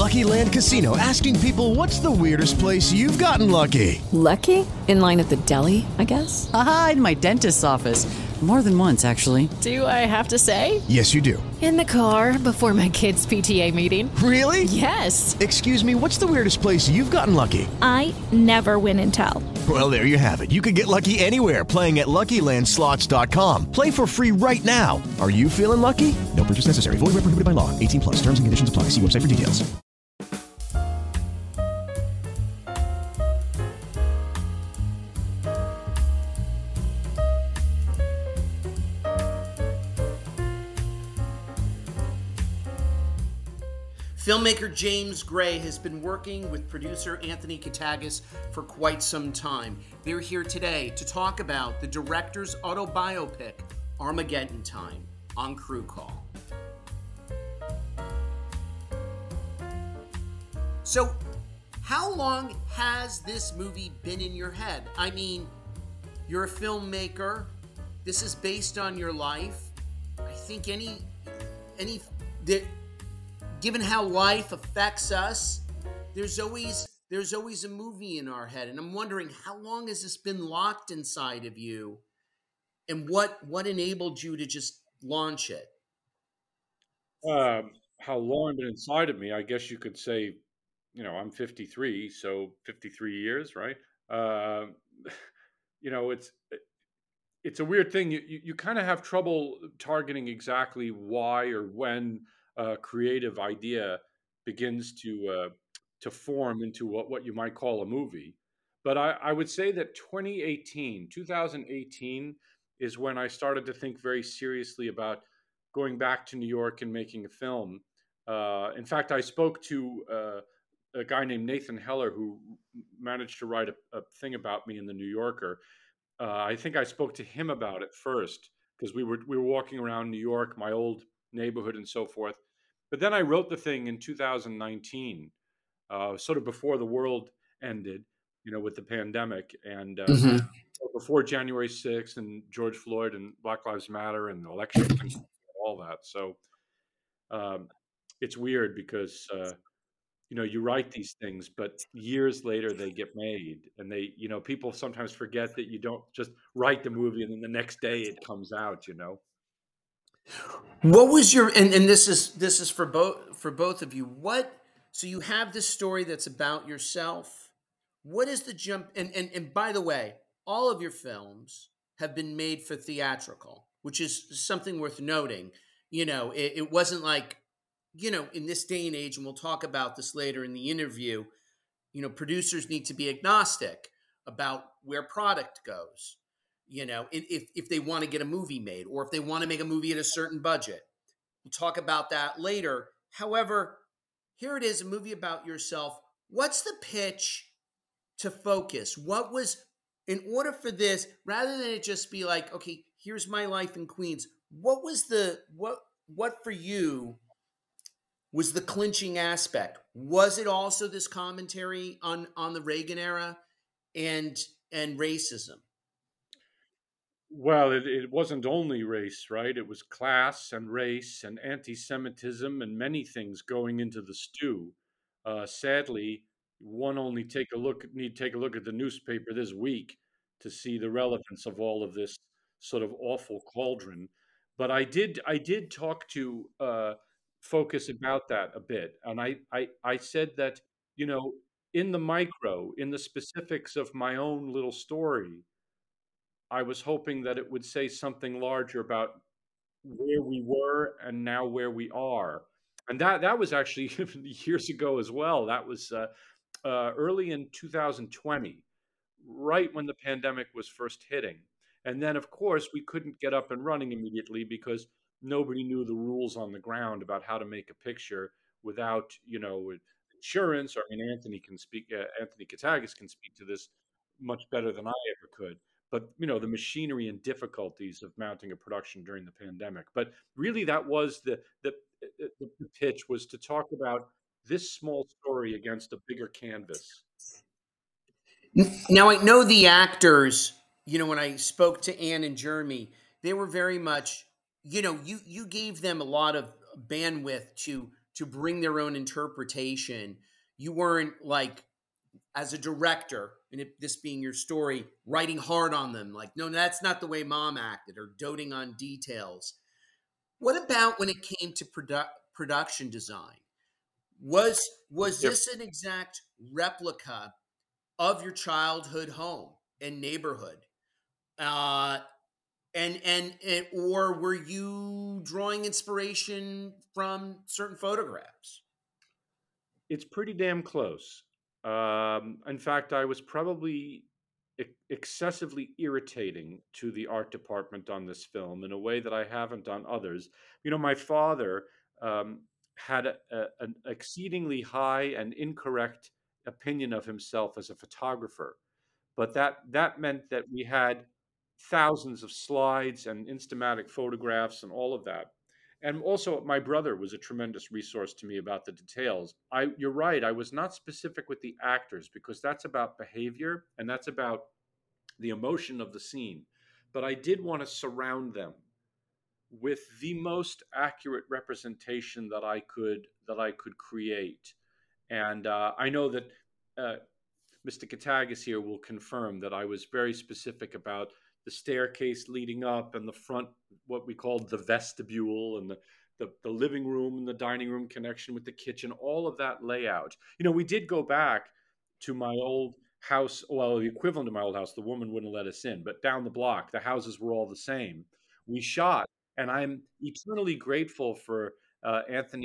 Lucky Land Casino, asking people, what's the weirdest place you've gotten lucky? Lucky? In line at the deli, I guess? Aha, in my dentist's office. More than once, actually. Do I have to say? Yes, you do. In the car before my kids' PTA meeting. Really? Yes. Excuse me, what's the weirdest place you've gotten lucky? I never win and tell. Well, there you have it. You can get lucky anywhere, playing at LuckyLandSlots.com. Play for free right now. Are you feeling lucky? No purchase necessary. Void where prohibited by law. 18 plus. Terms and conditions apply. See website for details. Filmmaker James Gray has been working with producer Anthony Katagis for quite some time. They're here today to talk about the director's autobiopic, Armageddon Time, on Crew Call. So, how long has this movie been in your head? I mean, you're a filmmaker. This is based on your life. I think given how life affects us, there's always a movie in our head. And I'm wondering, how long has this been locked inside of you? And what enabled you to just launch it? How long been inside of me? I guess you could say, I'm 53, so 53 years, right? Uh, it's a weird thing. You kind of have trouble targeting exactly why or when a creative idea begins to form into what you might call a movie. But I would say that 2018 is when I started to think very seriously about going back to New York and making a film. In fact, I spoke to a guy named Nathan Heller who managed to write a thing about me in the New Yorker. I think I spoke to him about it first because we were walking around New York, my old neighborhood, and so forth. But then I wrote the thing in 2019, sort of before the world ended, with the pandemic, and before January 6th and George Floyd and Black Lives Matter and the election, and all that. So it's weird because you write these things, but years later they get made, and people sometimes forget that you don't just write the movie and then the next day it comes out. What was your and this is for both of you. So you have this story that's about yourself. What is the jump? And by the way, all of your films have been made for theatrical, which is something worth noting. It wasn't like, in this day and age, and we'll talk about this later in the interview, producers need to be agnostic about where product goes. If they want to get a movie made or if they want to make a movie at a certain budget. We'll talk about that later. However, here it is, a movie about yourself. What's the pitch to focus? What was, in order for this, rather than it just be like, okay, here's my life in Queens, what was what for you was the clinching aspect? Was it also this commentary on the Reagan era and racism? Well, it wasn't only race, right? It was class and race and anti-Semitism and many things going into the stew. Sadly, one only need take a look at the newspaper this week to see the relevance of all of this sort of awful cauldron. But I did talk to Focus about that a bit, and I said that in the micro, in the specifics of my own little story, I was hoping that it would say something larger about where we were and now where we are. And that was actually years ago as well. That was early in 2020, right when the pandemic was first hitting. And then, of course, we couldn't get up and running immediately because nobody knew the rules on the ground about how to make a picture without, insurance. Or, I mean, Anthony Katagis can speak to this much better than I ever could. But the machinery and difficulties of mounting a production during the pandemic. But really, that was the pitch, was to talk about this small story against a bigger canvas. Now, I know the actors, when I spoke to Anne and Jeremy, they were very much, you gave them a lot of bandwidth to to bring their own interpretation. You weren't like, as a director, and this being your story, writing hard on them, like, no, that's not the way mom acted, or doting on details. What about when it came to production design? Was If this an exact replica of your childhood home and neighborhood? Uh, and or were you drawing inspiration from certain photographs? It's pretty damn close. In fact, I was probably excessively irritating to the art department on this film in a way that I haven't on others. My father had an exceedingly high and incorrect opinion of himself as a photographer, but that meant that we had thousands of slides and instamatic photographs and all of that. And also, my brother was a tremendous resource to me about the details. You're right, I was not specific with the actors because that's about behavior and that's about the emotion of the scene. But I did want to surround them with the most accurate representation that I could create. And I know that uh, Mr. Katagas here will confirm that I was very specific about the staircase leading up and the front, what we called the vestibule, and the living room and the dining room connection with the kitchen, all of that layout. We did go back to my old house, well, the equivalent of my old house. The woman wouldn't let us in, but down the block, the houses were all the same. We shot, and I'm eternally grateful for Anthony,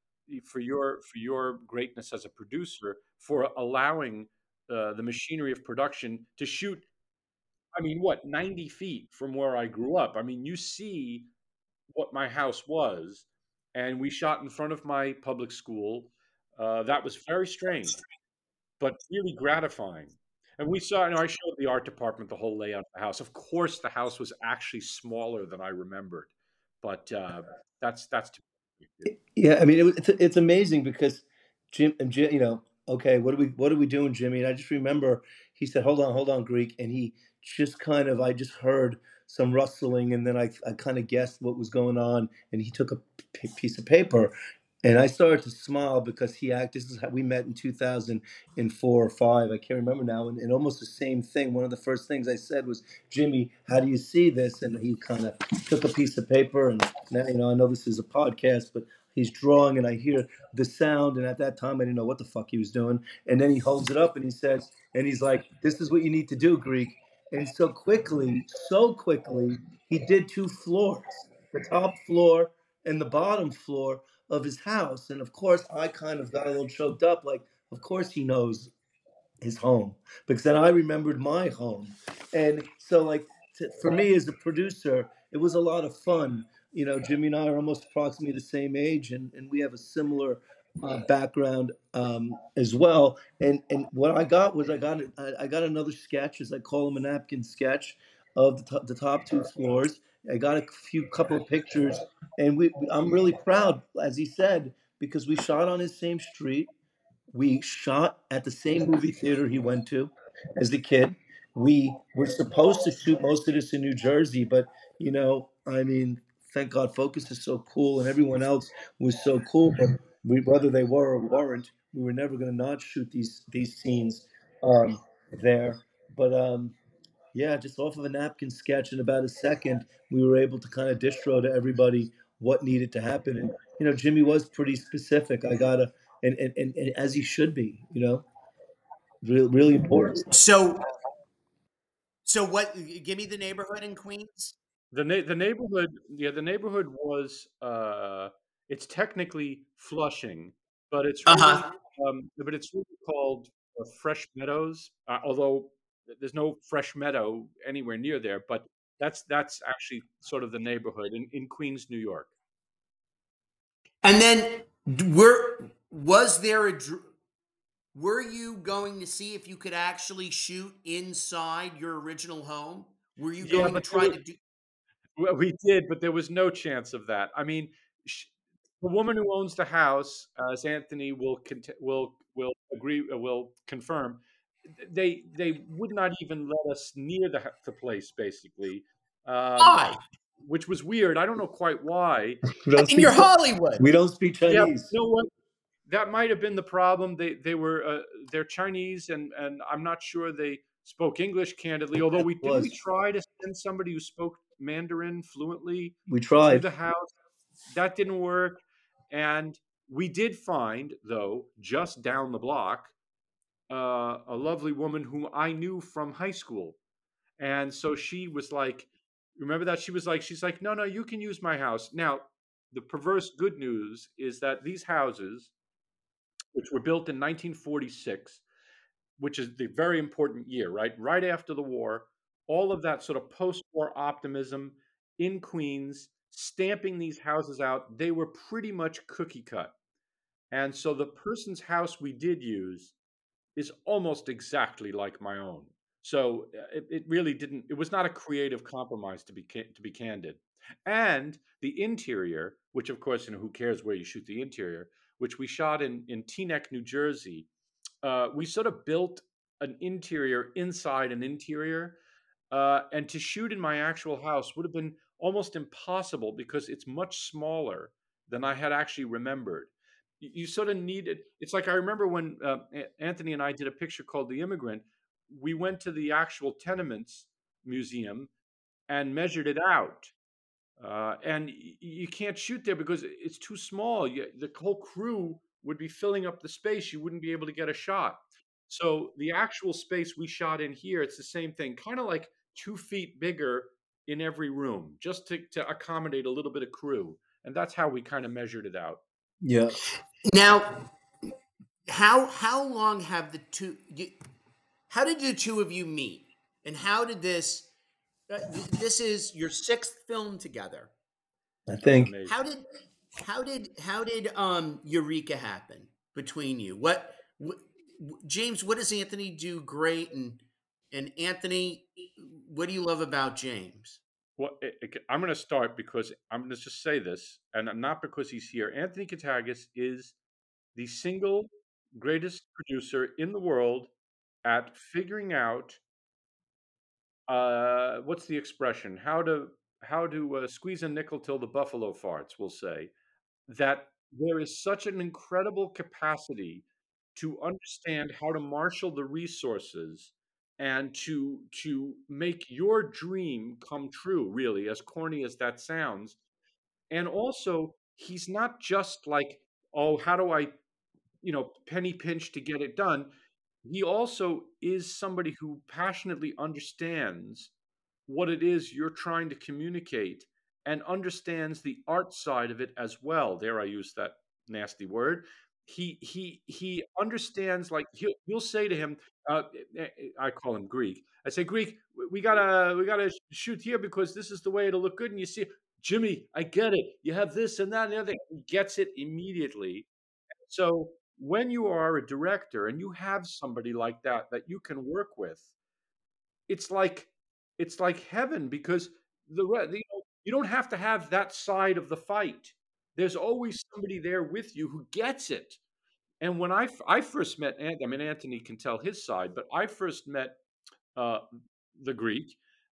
for your greatness as a producer, for allowing the machinery of production to shoot. I mean, what, 90 feet from where I grew up. I mean, you see what my house was, and we shot in front of my public school. That was very strange, but really gratifying. And we saw, I showed the art department the whole layout of the house. Of course, the house was actually smaller than I remembered, but that's to be. Yeah, I mean, it's amazing because Jim, okay, what are we doing, Jimmy? And I just remember he said, hold on, Greek," and he just kind of, I just heard some rustling, and then I kind of guessed what was going on, and he took a piece of paper, and I started to smile because this is how we met in 2004 or five, I can't remember now, and almost the same thing. One of the first things I said was, "Jimmy, how do you see this?" And he kind of took a piece of paper, and now, I know this is a podcast, but he's drawing, and I hear the sound, and at that time I didn't know what the fuck he was doing. And then he holds it up and he says, and he's like, "This is what you need to do, Greek." And so quickly, he did two floors, the top floor and the bottom floor of his house. And of course, I kind of got a little choked up, like, of course he knows his home, because then I remembered my home. And so, like, for me as a producer, it was a lot of fun. Jimmy and I are almost approximately the same age, and we have a similar background as well. And what I got was I got another sketch, as I call him, a napkin sketch of the top two floors. I got a couple of pictures, and I'm really proud, as he said, because we shot on his same street. We shot at the same movie theater he went to as a kid. We were supposed to shoot most of this in New Jersey, but I mean, thank God Focus is so cool and everyone else was so cool. But whether they were or weren't, we were never going to not shoot these scenes um, there. But yeah, just off of a napkin sketch in about a second, we were able to kind of distro to everybody what needed to happen. And Jimmy was pretty specific. I gotta, and as he should be, really important. So what? Give me the neighborhood in Queens. The neighborhood, yeah, the neighborhood was it's technically Flushing, but it's Uh really huh. called Fresh Meadows. Although there's no Fresh Meadow anywhere near there, but that's actually sort of the neighborhood in Queens, New York. And then, was there were you going to see if you could actually shoot inside your original home? Were you Yeah, going to but try to do? well, we did, but there was no chance of that. I mean, sh the woman who owns the house, as Anthony will agree, will confirm, they would not even let us near the place, basically. Um, Why? which was weird. I don't know quite why. We don't And you're speak Hollywood. we don't speak Yeah, Chinese. you know what? That might have been the problem. They were they're Chinese, and I'm not sure they spoke English candidly. Although we Was try to send somebody who spoke Mandarin fluently we to tried? the house. That didn't work, and we did find, though, just down the block, a lovely woman whom I knew from high school, and so she was like, remember that she's like, no, no, you can use my house. Now, the perverse good news is that these houses, which were built in 1946, which is the very important year, right? Right after the war, all of that sort of post war optimism in Queens, stamping these houses out, they were pretty much cookie cut. And so the person's house we did use is almost exactly like my own. So it really didn't, it was not a creative compromise, to be candid. And the interior, which of course, who cares where you shoot the interior, which we shot in Teaneck, New Jersey, we sort of built an interior inside an interior. And to shoot in my actual house would have been almost impossible because it's much smaller than I had actually remembered. You sort of needed, it's like I remember when Anthony and I did a picture called The Immigrant, we went to the actual tenements museum and measured it out. And you can't shoot there because it's too small. The whole crew would be filling up the space. You wouldn't be able to get a shot. So the actual space we shot in here, it's the same thing, kind of like 2 feet bigger in every room, just to accommodate a little bit of crew. And that's how we kind of measured it out. Yeah. Now, how long have the two? How did the two of you meet? And how did this? This is your sixth film together. I think. Amazing. How did Eureka happen between you? What James? What does Anthony do great? And Anthony, what do you love about James? Well, I'm going to start because I'm going to just say this, and not because he's here. Anthony Katagas is the single greatest producer in the world at figuring out what's the expression? How to squeeze a nickel till the buffalo farts. We'll say that there is such an incredible capacity to understand how to marshal the resources and to make your dream come true, really, as corny as that sounds. And also, he's not just like, oh, how do I, penny pinch to get it done. He also is somebody who passionately understands what it is you're trying to communicate and understands the art side of it as well. Dare I use that nasty word? He understands. Like you'll say to him, I call him Greek. I say, Greek, we gotta shoot here because this is the way it'll look good. And you see, Jimmy, I get it. You have this and that and the other thing. He gets it immediately. So when you are a director and you have somebody like that you can work with, it's like heaven because you don't have to have that side of the fight. There's always somebody there with you who gets it. And when I first met Anthony, I mean, Anthony can tell his side, but I first met uh, the Greek.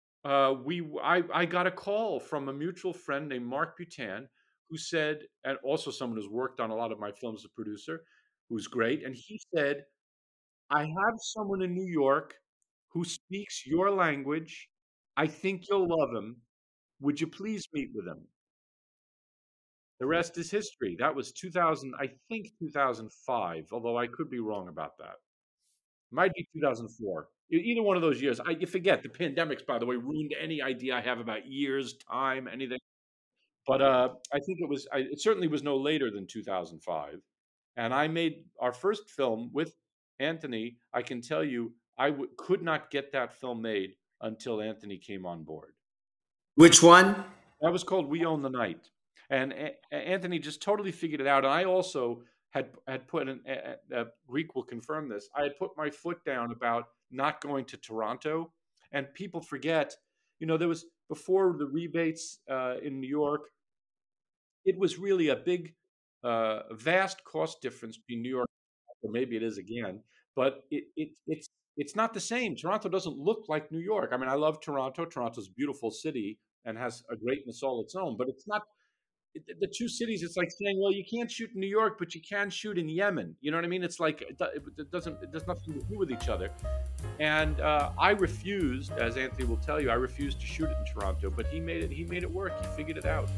I got a call from a mutual friend named Mark Butan, who said, and also someone who's worked on a lot of my films as a producer, who's great. And he said, I have someone in New York who speaks your language. I think you'll love him. Would you please meet with him? The rest is history. That was 2000, I think 2005, although I could be wrong about that. Might be 2004. Either one of those years. You forget the pandemics, by the way, ruined any idea I have about years, time, anything. But I think it certainly was no later than 2005. And I made our first film with Anthony. I can tell you, could not get that film made until Anthony came on board. Which one? That was called We Own the Night. And Anthony just totally figured it out. And I also had put Greek will confirm this. I had put my foot down about not going to Toronto. And people forget, there was, before the rebates in New York, it was really a big, vast cost difference between New York, or maybe it is again, but it's not the same. Toronto doesn't look like New York. I mean, I love Toronto. Toronto's a beautiful city, and has a greatness all its own. But it's not the two cities. It's like saying, well, you can't shoot in New York, but you can shoot in Yemen. You know what I mean? It's like it does nothing to do with each other. And I refused, as Anthony will tell you, I refused to shoot it in Toronto. But he made it. He made it work. He figured it out.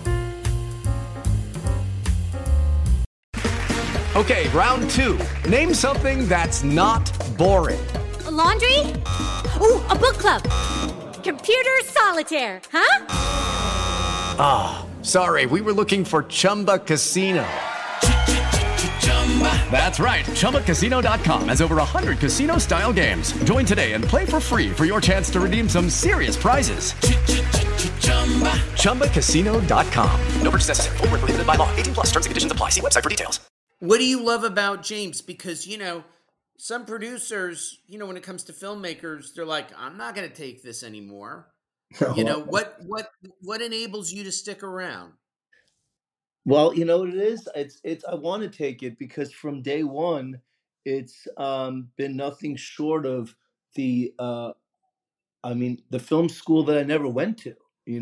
Okay, round two. Name something that's not boring. A laundry? Ooh, a book club. Computer solitaire, huh? Ah, sorry, we were looking for Chumba Casino. That's right, ChumbaCasino.com has over 100 casino-style games. Join today and play for free for your chance to redeem some serious prizes. ChumbaCasino.com. No purchase necessary. Void where prohibited by law. 18 plus. Terms and conditions apply. See website for details. What do you love about James? Because, some producers, when it comes to filmmakers, they're like, I'm not going to take this anymore. What enables you to stick around? Well, you know what it is? It's I want to take it because from day one, it's been nothing short of the the film school that I never went to,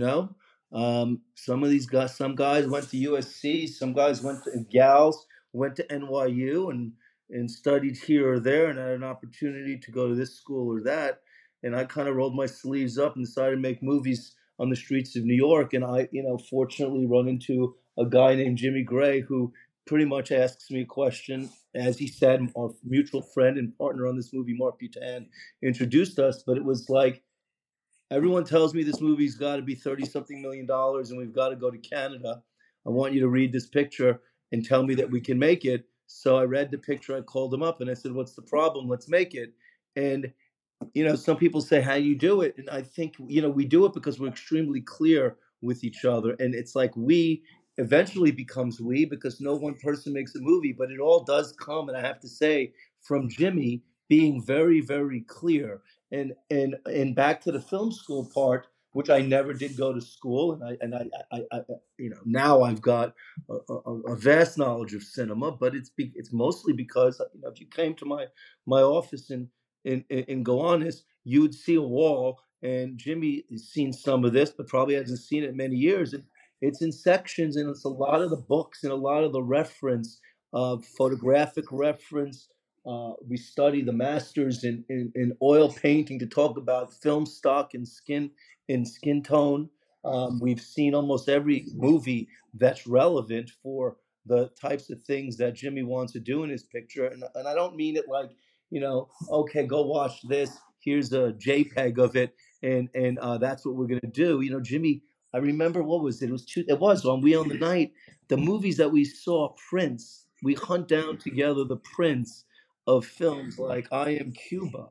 some guys went to USC, some guys gals went to NYU and studied here or there and had an opportunity to go to this school or that. And I kind of rolled my sleeves up and decided to make movies on the streets of New York. And I, fortunately run into a guy named Jimmy Gray who pretty much asks me a question. As he said, our mutual friend and partner on this movie, Mark Butan, introduced us. But it was like, everyone tells me this movie's got to be $30-something million and we've got to go to Canada. I want you to read this picture and tell me that we can make it. So I read the picture, I called him up and I said, what's the problem? Let's make it. And, some people say, how you do it? And I think, we do it because we're extremely clear with each other. And it's like we eventually becomes we because no one person makes a movie, but it all does come, and I have to say, from Jimmy being very, very clear. And back to the film school part, which I never did go to school, and I now I've got a vast knowledge of cinema, but it's mostly because if you came to my office in Gowanus, you would see a wall, and Jimmy has seen some of this, but probably hasn't seen it in many years. And it's in sections, and it's a lot of the books and a lot of the reference, photographic reference. We study the masters in oil painting to talk about film stock and skin tone. We've seen almost every movie that's relevant for the types of things that Jimmy wants to do in his picture. And I don't mean it like, okay, go watch this. Here's a JPEG of it. And that's what we're going to do. Jimmy, I remember, what was it? It was on We Own the Night. The movies that we saw, Prince, we hunt down together the Prince of films like I Am Cuba,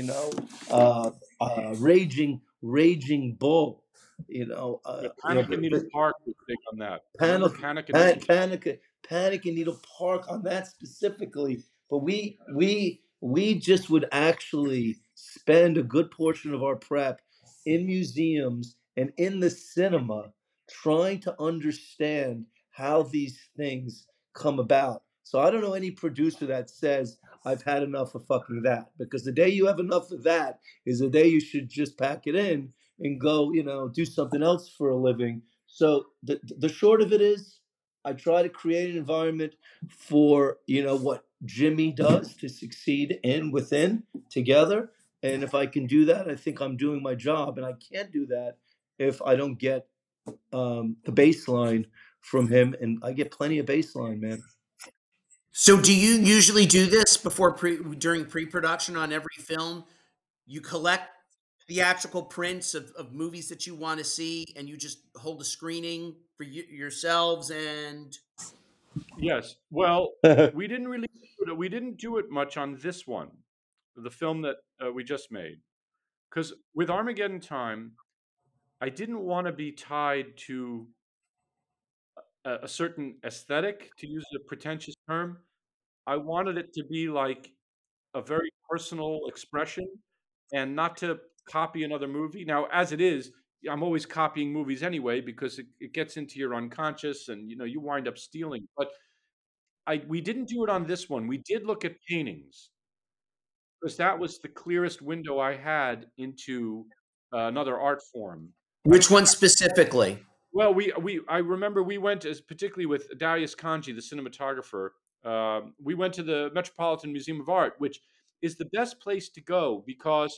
Raging Bull, Panic in Needle Park was big on that. Panic in Needle Park on that specifically. But we just would actually spend a good portion of our prep in museums and in the cinema trying to understand how these things come about. So I don't know any producer that says, I've had enough of fucking that, because the day you have enough of that is the day you should just pack it in and go, do something else for a living. So the short of it is, I try to create an environment for, what Jimmy does to succeed within together. And if I can do that, I think I'm doing my job. And I can't do that if I don't get the baseline from him. And I get plenty of baseline, man. So do you usually do this during pre-production on every film? You collect theatrical prints of movies that you want to see, and you just hold a screening for yourselves and... Yes. Well, we didn't do it much on this one, the film that we just made. Because with Armageddon Time, I didn't want to be tied to a certain aesthetic, to use a pretentious term. I wanted it to be like a very personal expression and not to copy another movie. Now, as it is, I'm always copying movies anyway because it gets into your unconscious and, you wind up stealing. But we didn't do it on this one. We did look at paintings because that was the clearest window I had into another art form. Which one specifically? Well, I remember we went, as particularly with Darius Kanji, the cinematographer. We went to the Metropolitan Museum of Art, which is the best place to go because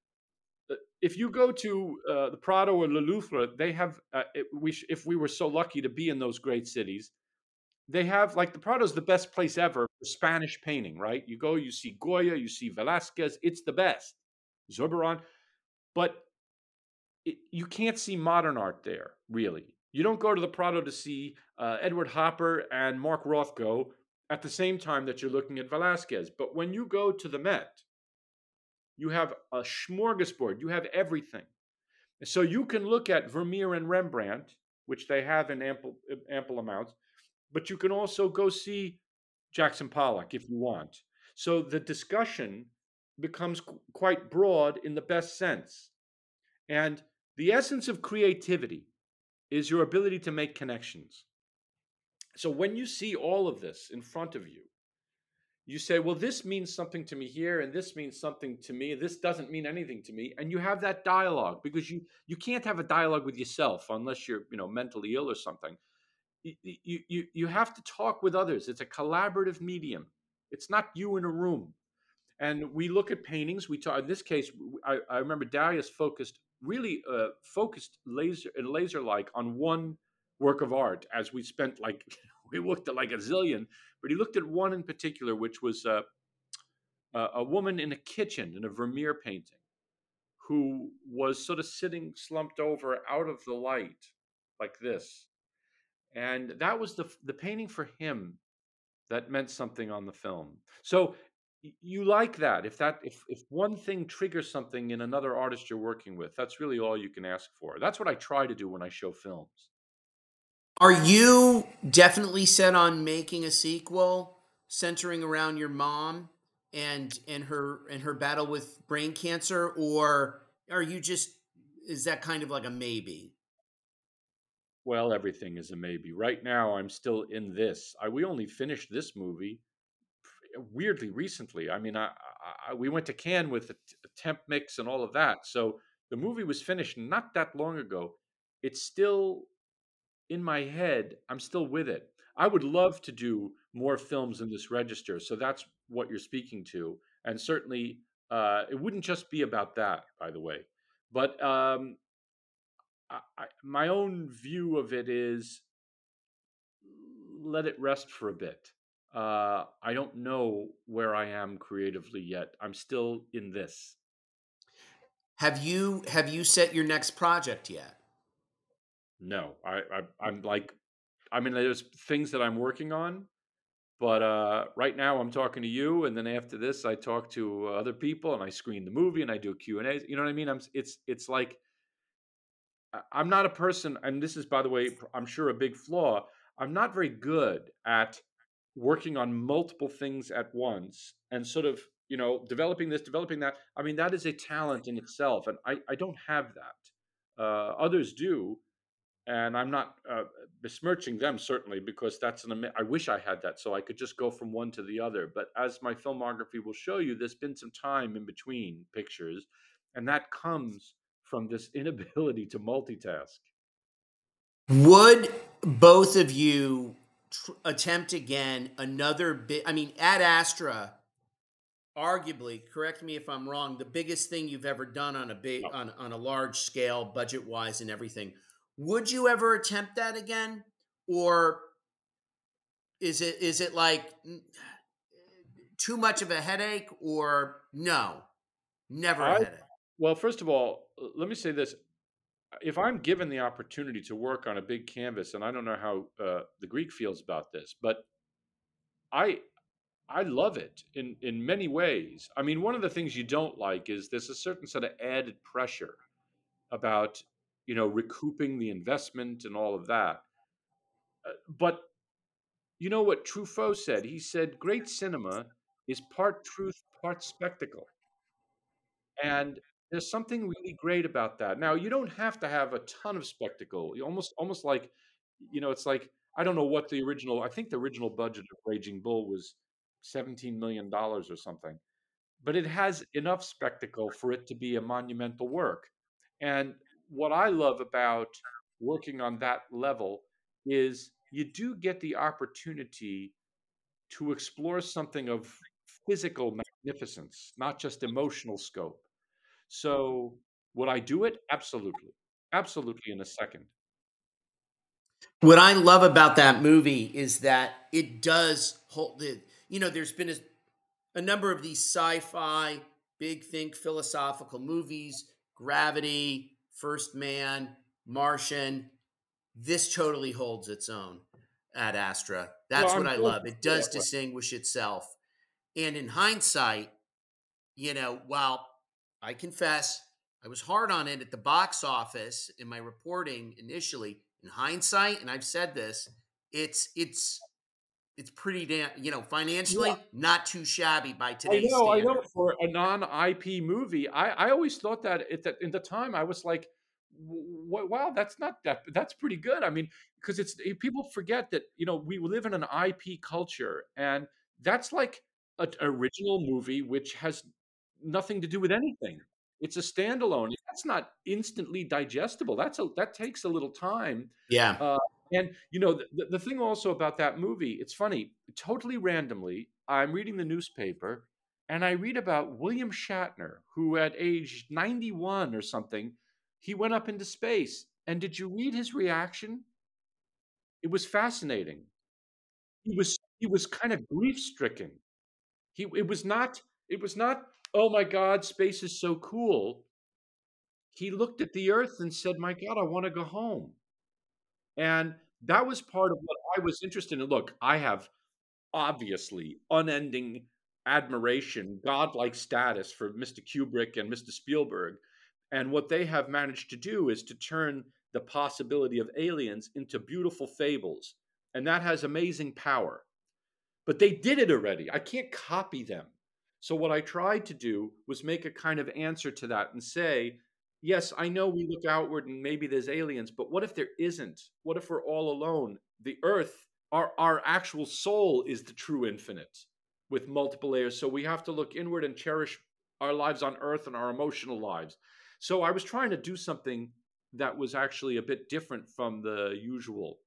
if you go to the Prado or Le Louvre, they have. If we were so lucky to be in those great cities, they have, like, the Prado's the best place ever for Spanish painting. Right? You go, you see Goya, you see Velázquez. It's the best. Zurbarán, but you can't see modern art there, really. You don't go to the Prado to see Edward Hopper and Mark Rothko at the same time that you're looking at Velázquez. But when you go to the Met, you have a smorgasbord. You have everything. So you can look at Vermeer and Rembrandt, which they have in ample amounts, but you can also go see Jackson Pollock if you want. So the discussion becomes quite broad in the best sense. And the essence of creativity is your ability to make connections. So when you see all of this in front of you, you say, well, this means something to me here, and this means something to me. This doesn't mean anything to me. And you have that dialogue, because you can't have a dialogue with yourself unless you're, mentally ill or something. You have to talk with others. It's a collaborative medium. It's not you in a room. And we look at paintings. We talk. In this case, I remember Darius really focused laser like on one work of art. As we spent we looked at like a zillion, but he looked at one in particular, which was a woman in a kitchen in a Vermeer painting, who was sort of sitting slumped over out of the light like this, and that was the painting for him that meant something on the film. So you like that. If one thing triggers something in another artist you're working with, that's really all you can ask for. That's what I try to do when I show films. Are you definitely set on making a sequel centering around your mom and her battle with brain cancer, or are you just, is that kind of like a maybe? Well, everything is a maybe. Right now, I'm still in this. We only finished this movie weirdly recently. I mean, we went to Cannes with a temp mix and all of that. So the movie was finished not that long ago. It's still in my head. I'm still with it. I would love to do more films in this register. So that's what you're speaking to. And certainly, it wouldn't just be about that, by the way. But my own view of it is, let it rest for a bit. I don't know where I am creatively yet. I'm still in this. Have you set your next project yet? No, I'm like, I mean, there's things that I'm working on, but right now I'm talking to you, and then after this, I talk to other people, and I screen the movie, and I do Q&As. You know what I mean? It's like, I'm not a person, and this is, by the way, I'm sure a big flaw. I'm not very good at working on multiple things at once and sort of, developing this, developing that. I mean, that is a talent in itself, and I don't have that. Others do, and I'm not besmirching them, certainly, because I wish I had that, so I could just go from one to the other. But as my filmography will show you, there's been some time in between pictures, and that comes from this inability to multitask. Would both of you attempt again another bit? I mean, Ad Astra, arguably, correct me if I'm wrong, the biggest thing you've ever done on a on a large scale, budget wise, and everything. Would you ever attempt that again, or is it like too much of a headache, or no, never a headache? Well, first of all, let me say this. If I'm given the opportunity to work on a big canvas, and I don't know how the Greek feels about this, but I love it in many ways. I mean, one of the things you don't like is there's a certain sort of added pressure about, recouping the investment and all of that. But you know what Truffaut said? He said, great cinema is part truth, part spectacle. And there's something really great about that. Now, you don't have to have a ton of spectacle. You almost like, it's like, I don't know what I think the original budget of Raging Bull was $17 million or something, but it has enough spectacle for it to be a monumental work. And what I love about working on that level is you do get the opportunity to explore something of physical magnificence, not just emotional scope. So, would I do it? Absolutely. Absolutely in a second. What I love about that movie is that it does hold the, there's been a number of these sci-fi, big think philosophical movies, Gravity, First Man, Martian. This totally holds its own at Astra. Well, That's what I'm I glad love. you It feel does that way. distinguish itself. And in hindsight, while I confess I was hard on it at the box office in my reporting initially, in hindsight, and I've said this, it's pretty damn, financially not too shabby by today's I know. standard. For a non-IP movie, I always thought that at in the time I was like, Wow, that's not that. That's pretty good." I mean, because people forget that we live in an IP culture, and that's like an original movie which has nothing to do with anything. It's a standalone. That's not instantly digestible. That takes a little time. Yeah. Uh, and the thing also about that movie, it's funny. Totally randomly, I'm reading the newspaper and I read about William Shatner, who at age 91 or something, he went up into space. And did you read his reaction? It was fascinating. He was kind of grief-stricken. It was not, oh my God, space is so cool. He looked at the earth and said, "My God, I want to go home." And that was part of what I was interested in. Look, I have obviously unending admiration, godlike status for Mr. Kubrick and Mr. Spielberg. And what they have managed to do is to turn the possibility of aliens into beautiful fables. And that has amazing power. But they did it already. I can't copy them. So what I tried to do was make a kind of answer to that and say, yes, I know we look outward and maybe there's aliens, but what if there isn't? What if we're all alone? The earth, our actual soul is the true infinite with multiple layers. So we have to look inward and cherish our lives on earth and our emotional lives. So I was trying to do something that was actually a bit different from the usual.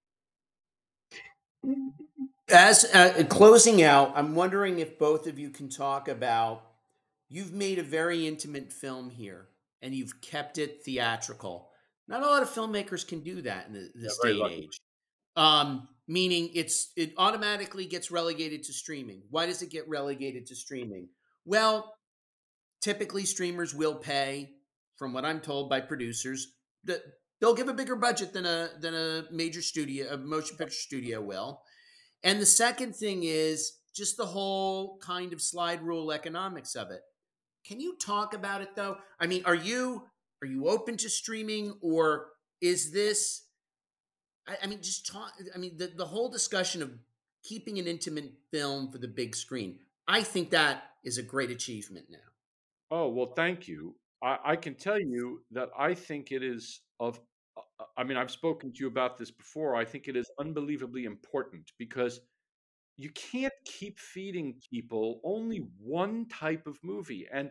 As closing out, I'm wondering if both of you can talk about, you've made a very intimate film here and you've kept it theatrical. Not a lot of filmmakers can do that in Yeah, this very day and lucky. age. Meaning it automatically gets relegated to streaming. Why does it get relegated to streaming? Well, typically streamers will pay, from what I'm told by producers, that they'll give a bigger budget than a major studio, a motion picture studio will. And the second thing is just the whole kind of slide rule economics of it. Can you talk about it though? I mean, are you open to streaming, or is this, I mean, just talk. I mean, the whole discussion of keeping an intimate film for the big screen. I think that is a great achievement now. Oh, well, thank you. I can tell you that I think it is I mean, I've spoken to you about this before. I think it is unbelievably important because you can't keep feeding people only one type of movie. And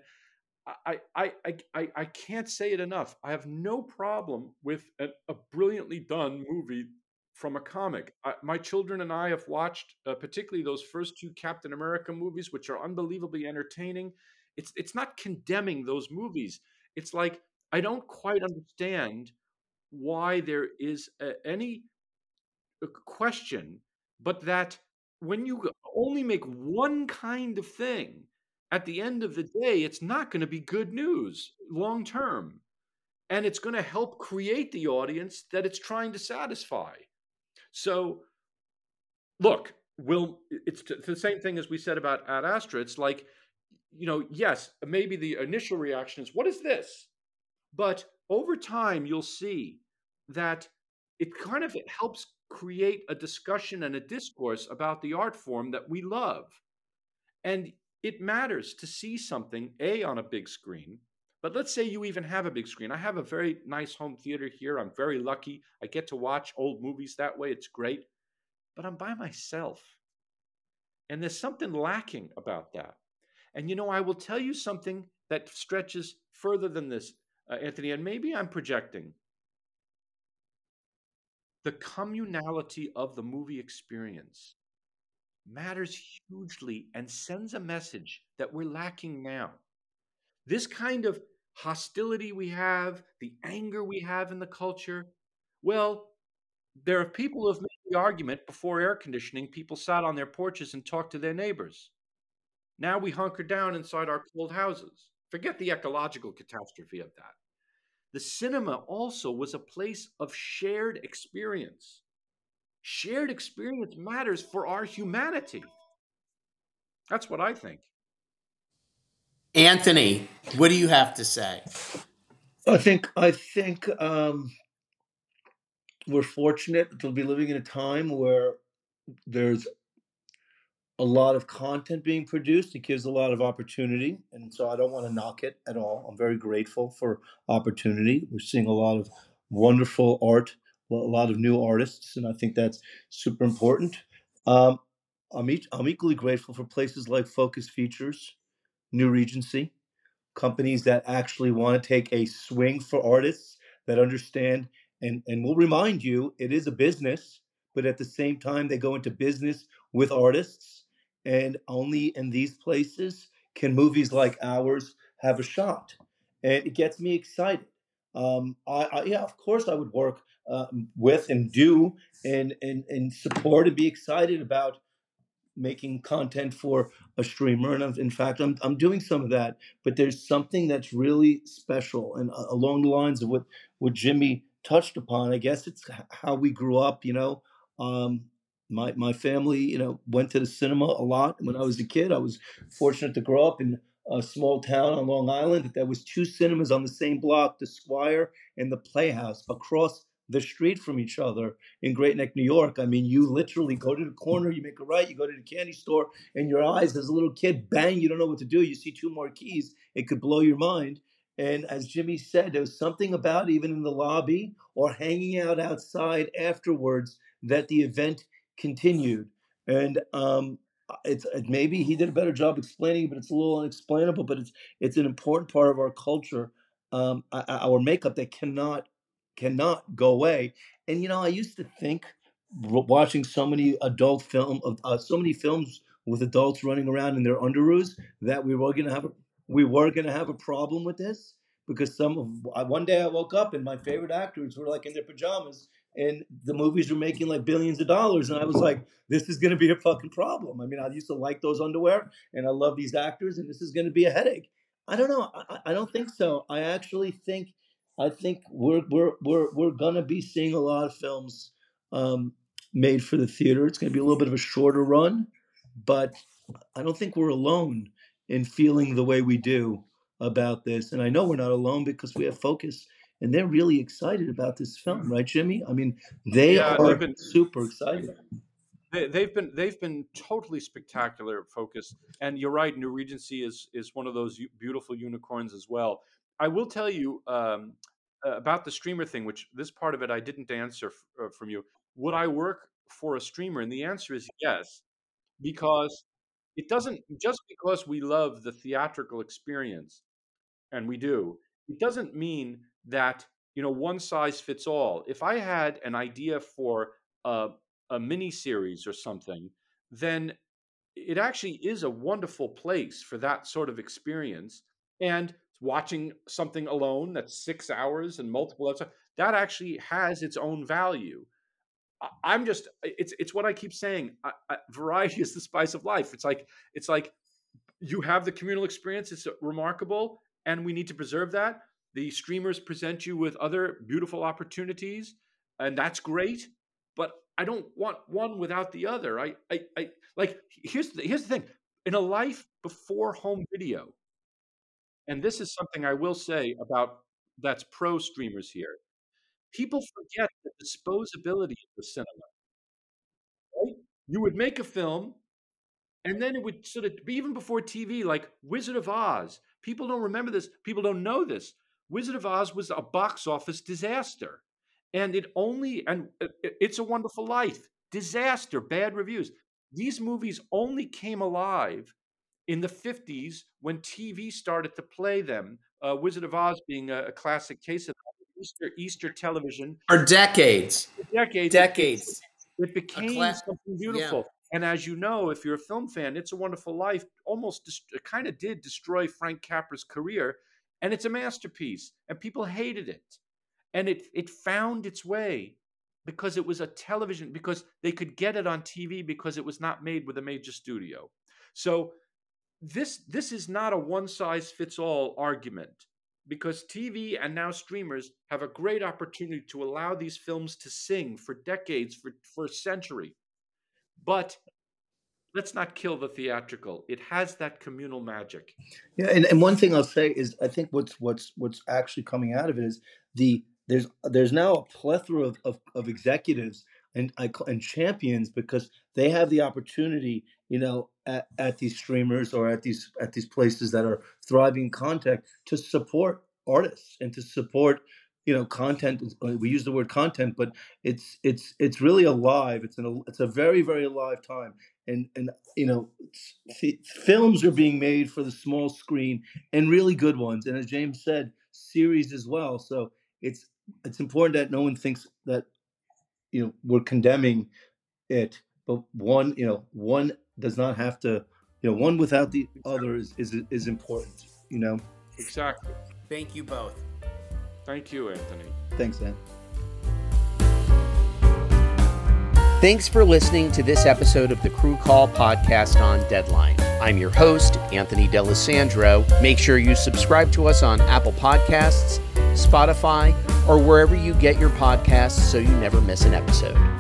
I can't say it enough. I have no problem with a brilliantly done movie from a comic. My children and I have watched, particularly those first two Captain America movies, which are unbelievably entertaining. It's not condemning those movies. It's like I don't quite understand why there is any question, but that when you only make one kind of thing, at the end of the day, it's not going to be good news long term. And it's going to help create the audience that it's trying to satisfy. So, look, it's the same thing as we said about Ad Astra. It's like, yes, maybe the initial reaction is, what is this? But over time, you'll see that it kind of helps create a discussion and a discourse about the art form that we love. And it matters to see something, on a big screen. But let's say you even have a big screen. I have a very nice home theater here. I'm very lucky. I get to watch old movies that way. It's great. But I'm by myself. And there's something lacking about that. And I will tell you something that stretches further than this. Anthony, and maybe I'm projecting, the communality of the movie experience matters hugely and sends a message that we're lacking now. This kind of hostility we have, the anger we have in the culture, well, there are people who have made the argument before air conditioning, people sat on their porches and talked to their neighbors. Now we hunker down inside our cold houses. Forget the ecological catastrophe of that. The cinema also was a place of shared experience. Shared experience matters for our humanity. That's what I think. Anthony, what do you have to say? I think we're fortunate to be living in a time where there's a lot of content being produced. It gives a lot of opportunity, and so I don't want to knock it at all. I'm very grateful for opportunity. We're seeing a lot of wonderful art, a lot of new artists, and I think that's super important. Um, I'm equally grateful for places like Focus Features, New Regency, companies that actually want to take a swing for artists that understand and will remind you it is a business, but at the same time they go into business with artists, and only in these places can movies like ours have a shot, and it gets me excited. Yeah, of course I would work with and do and support and be excited about making content for a streamer, and in fact I'm doing some of that. But there's something that's really special, and along the lines of what Jimmy touched upon, I guess it's how we grew up. Um, my family, went to the cinema a lot when I was a kid. I was fortunate to grow up in a small town on Long Island. There was two cinemas on the same block, the Squire and the Playhouse, across the street from each other in Great Neck, New York. I mean, you literally go to the corner, you make a right, you go to the candy store, and your eyes as a little kid, bang, you don't know what to do. You see two more keys, it could blow your mind. And as Jimmy said, there was something about even in the lobby or hanging out outside afterwards that the event continued. And maybe he did a better job explaining it, but it's a little unexplainable. But it's an important part of our culture, our makeup that cannot go away. And I used to think, watching so many so many films with adults running around in their underoos, that we were going to have a problem with this, because one day I woke up and my favorite actors were like in their pajamas, and the movies were making like billions of dollars, and I was like, this is going to be a fucking problem. I mean, I used to like those underwear, and I love these actors, and this is going to be a headache. I don't know. I don't think so. I think we're gonna be seeing a lot of films made for the theater. It's gonna be a little bit of a shorter run, but I don't think we're alone in feeling the way we do about this. And I know we're not alone because we have Focus, and they're really excited about this film, right, Jimmy? I mean, they Yeah, they've are been super excited. they've been totally spectacular at Focus, and you're right. New Regency is one of those beautiful unicorns as well. I will tell you about the streamer thing, which this part of it I didn't answer from you. Would I work for a streamer? And the answer is yes, because it doesn't just because we love the theatrical experience, and we do. It doesn't mean that one size fits all. If I had an idea for a mini series or something, then it actually is a wonderful place for that sort of experience. And watching something alone that's 6 hours and multiple episodes, that actually has its own value. I'm just it's what I keep saying. Variety is the spice of life. It's like you have the communal experience. It's remarkable, and we need to preserve that. The streamers present you with other beautiful opportunities, and that's great. But I don't want one without the other. I like here's the thing. In a life before home video, and this is something I will say about that's pro streamers here. People forget the disposability of the cinema. Right? You would make a film, and then it would sort of be even before TV, like Wizard of Oz. People don't remember this. People don't know this. Wizard of Oz was a box office disaster. And It's a Wonderful Life, disaster, bad reviews. These movies only came alive in the 50s when TV started to play them Wizard of Oz being a classic case of that. Easter television. For decades. Decades. It became something Yeah. beautiful. And as you know, if you're a film fan, It's a Wonderful Life almost kind of did destroy Frank Capra's career. And it's a masterpiece. And people hated it. And it found its way because it was a television, because they could get it on TV because it was not made with a major studio. So this is not a one-size-fits-all argument, because TV and now streamers have a great opportunity to allow these films to sing for decades, for a century. But let's not kill the theatrical. It has that communal magic. Yeah, and one thing I'll say is, I think what's actually coming out of it is there's now a plethora of executives and champions, because they have the opportunity, at these streamers or at these places that are thriving content, to support artists and to support content. We use the word content, but it's really alive. It's a very, very alive time, and films are being made for the small screen, and really good ones, and as James said, series as well. So it's important that no one thinks that we're condemning it, but one does not have to, one without the other is important. Exactly. Thank you both. Thank you, Anthony. Thanks, Dan. Thanks for listening to this episode of the Crew Call podcast on Deadline. I'm your host, Anthony D'Alessandro. Make sure you subscribe to us on Apple Podcasts, Spotify, or wherever you get your podcasts so you never miss an episode.